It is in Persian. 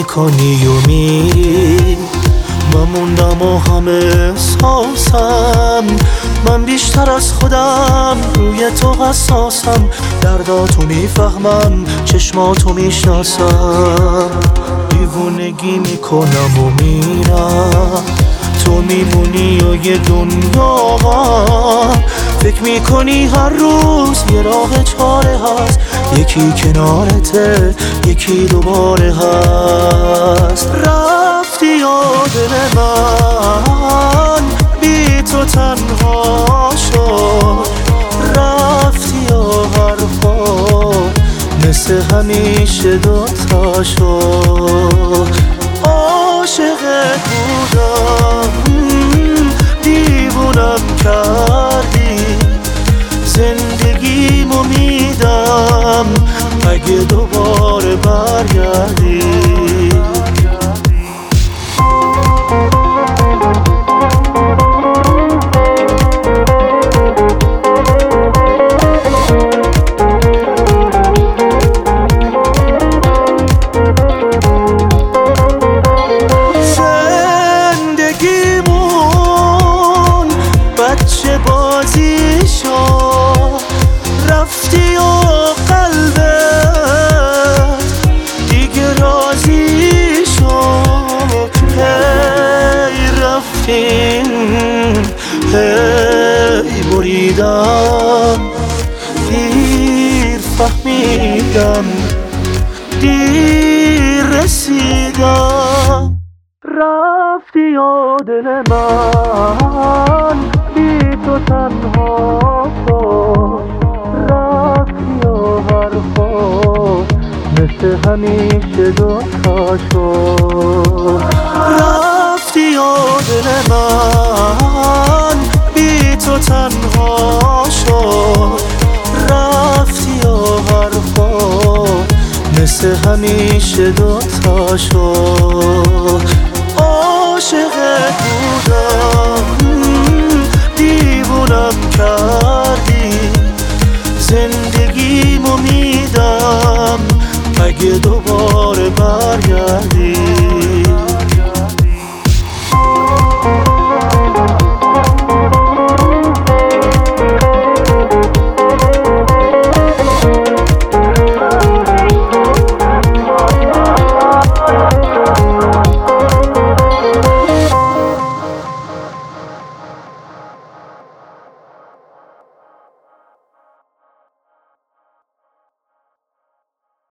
میکنی و میری، من موندم و همه احساسم، من بیشتر از خودم روی تو حساسم، درداتو میفهمم چشماتو میشناسم، دیوونگی میکنم و میرم، تو میمونی و یه دنیا فکر میکنی هر روز یه راه چاره هست، یکی کنارته یکی دوباره هست. رفتی یا دل من بی تو تنها شد، رفتی یا حرفا مثل همیشه دوتا شد، عاشقت بودم دیوونم کردی، زندگیمو میدم اگه دوباره برگردی. رفتی و قلبت دیگه راضی شد، هی رفتین هی بریدم، دیر فهمیدم دیر رسیدم. رفتی یا دل من بی تو تنها شد، رفتی یا حرفا مثل همیشه دوتا شد، رفتی یا دل من بی تو تنها شد، رفتی یا حرفا مثل همیشه دوتا شد، عاشقت بودم دیوونم کردی، زندگیمو میدم اگه دوباره برگردی.